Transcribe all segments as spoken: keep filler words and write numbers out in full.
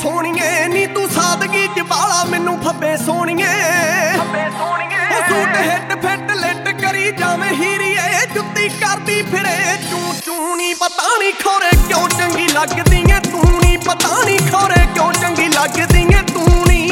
ਸੋਹਣੀਏ ਨੀ ਤੂੰ ਸਾਦਗੀ ਚ ਬਾਲਾ ਮੈਨੂੰ ਫੱਬੇ ਸੋਹਣੀਏ ਉਹ ਸੂਟ ਹਿੱਟ ਫਿੱਟ ਲਿੱਟ ਕਰੀ ਜਾਵੇਂ ਹੀਰੀਏ ਜੁੱਤੀ ਕਰਦੀ ਫਿਰੇ ਚੂੰ ਚੂੰ ਨੀ ਪਤਾ ਨੀ ਖੋਰੇ ਕਿਉਂ ਚੰਗੀ ਲੱਗਦੀ ਏ ਤੂੰ ਨੀ ਪਤਾ ਨੀ ਖੋਰੇ ਕਿਉਂ ਚੰਗੀ ਲੱਗਦੀ ਏ ਤੂੰ ਨੀ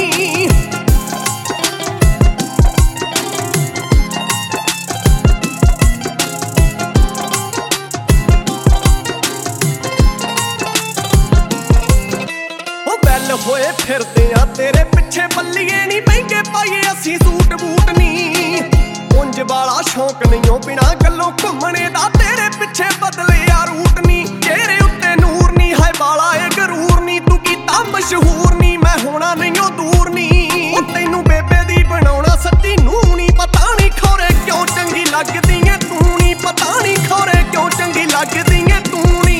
ਹੋਏ ਫਿਰਦੇ ਆ ਤੇਰੇ ਪਿੱਛੇ ਬੱਲੀਏ ਨੀ ਮਹਿੰਗੇ ਪਾਈਏ ਅਸੀਂ ਸੂਟ ਬੂਟ ਨੀ ਉਂਝ ਵਾਲਾ ਸ਼ੌਂਕ ਨਹੀਂ ਉਹ ਬਿਨਾ ਗੱਲੋਂ ਘੁੰਮਣੇ ਦਾ ਤੇਰੇ ਪਿੱਛੇ ਬਦਲਿਆ ਰੂਟ ਨੀ ਚਿਹਰੇ ਉੱਤੇ ਨੂਰ ਨੀ ਹੈ ਵਾਲਾ ਏ ਗਰੂਰ ਨੀ ਤੂੰ ਕੀਤਾ ਮਸ਼ਹੂਰ ਨੀ ਮੈਂ ਹੋਣਾ ਨਹੀਂ ਉਹ ਦੂਰ ਨੀ ਉਹ ਤੈਨੂੰ ਬੇਬੇ ਦੀ ਬਣਾਉਣਾ ਸੱਚੀ ਨੂੰ ਨੀ ਪਤਾ ਨੀ ਖੋਰੇ ਕਿਉਂ ਚੰਗੀ ਲੱਗਦੀ ਏ ਤੂੰ ਨੀ ਪਤਾ ਨੀ ਖੋਰੇ ਕਿਉਂ ਚੰਗੀ ਲੱਗਦੀ ਏ ਤੂੰ ਨੀ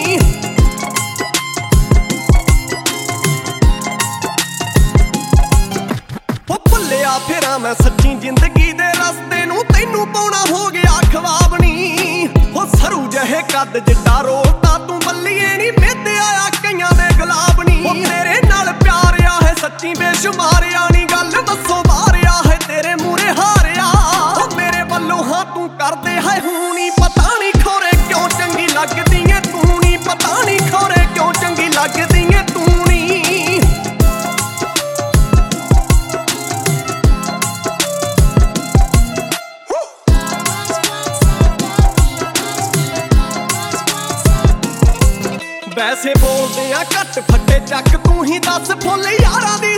ਫਿਰਾਂ ਮੈਂ ਸੱਚੀ ਜ਼ਿੰਦਗੀ ਦੇ ਰਸਤੇ ਨੂੰ ਤੈਨੂੰ ਪਾਉਣਾ ਹੋ ਗਿਆ ਖਵਾਬ ਨੀ ਹੋ ਸਰੂ ਜਿਹੇ ਕੱਦ ਜਿੱਡਾ ਰੋਲਦਾ ਤੂੰ ਬੱਲੀਏ ਨੀ ਮਿੱਧਿਆ ਆ ਕਈਆਂ ਦੇ ਗੁਲਾਬ ਨੀ ਹੋ ਤੇਰੇ ਨਾਲ ਪਿਆਰ ਆ ਹੈ ਸੱਚੀ ਬੇਸ਼ੁਮਾਰਿਆ ਨੀ ਗੱਲ ਦੱਸੋ ਬਾਰਿਆ ਹੈ ਤੇਰੇ ਮੂਰੇ ਹਾਰਿਆ ਹੋ ਮੇਰੇ ਵੱਲੋਂ ਹਾਂ ਤੂੰ ਕਰਦੇ ਹੈ ਹੂੰ ਨੀ ਪਤਾ ਨੀ ਖੋਰੇ ਕਿਉਂ ਚੰਗੀ ਲੱਗਦੀ ਏ ਤੂੰ ਨੀ ਪਤਾ ਨੀ ਖੋਰੇ ਕਿਉਂ ਚੰਗੀ ਲੱਗਦੀ ਏ ਤੂੰ ਨੀ ਵੈਸੇ ਬੋਲਦੇ ਆ ਘੱਟ ਫੱਟੇ ਚੱਕ ਤੂੰ ਹੀ ਦੱਸ ਫੁੱਲ ਯਾਰਾਂ ਦੀ